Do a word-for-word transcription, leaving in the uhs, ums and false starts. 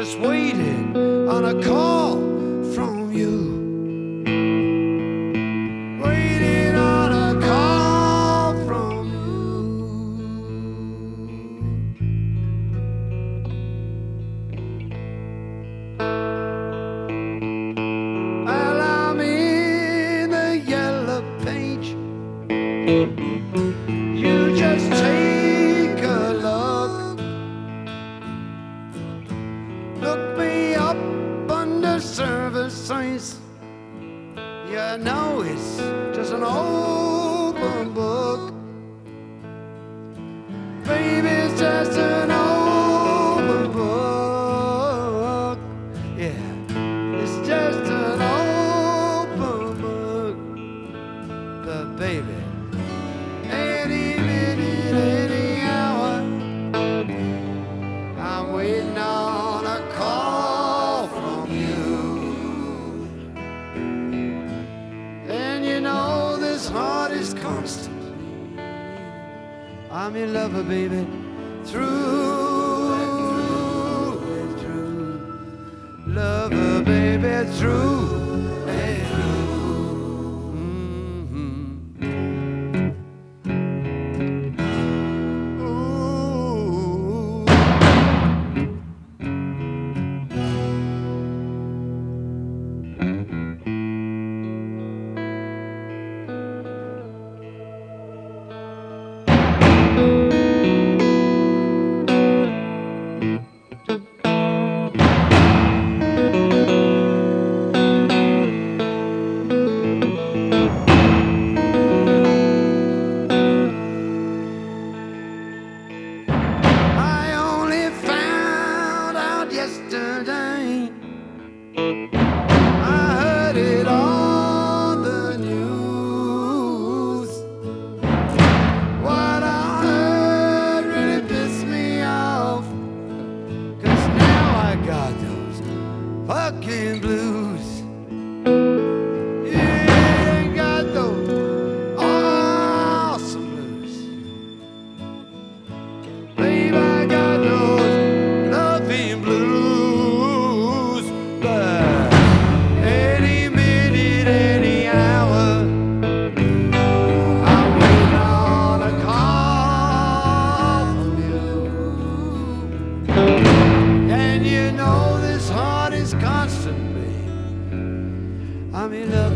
just waiting on a call from you. Waiting on a call from you. Well, I'm in the yellow page. You just take a look. Look me up under services. You know it's just an open book. Baby, it's just an open book. Yeah, it's just an open book. But baby, any minute, any hour, I'm waiting on a call from you. And you know this heart is constant. I'm your lover, baby, through and through. Lover, baby, through and through. Mm-hmm. Ooh. I only found out yesterday. I heard it on the news. What I heard really pissed me off, 'cause now I got those fucking blues. Yeah, I got those awesome blues. Babe, I got those loving blues. But any minute, any hour, I'm waiting on a call from you. And you know this heart is constant, babe. I'm in love.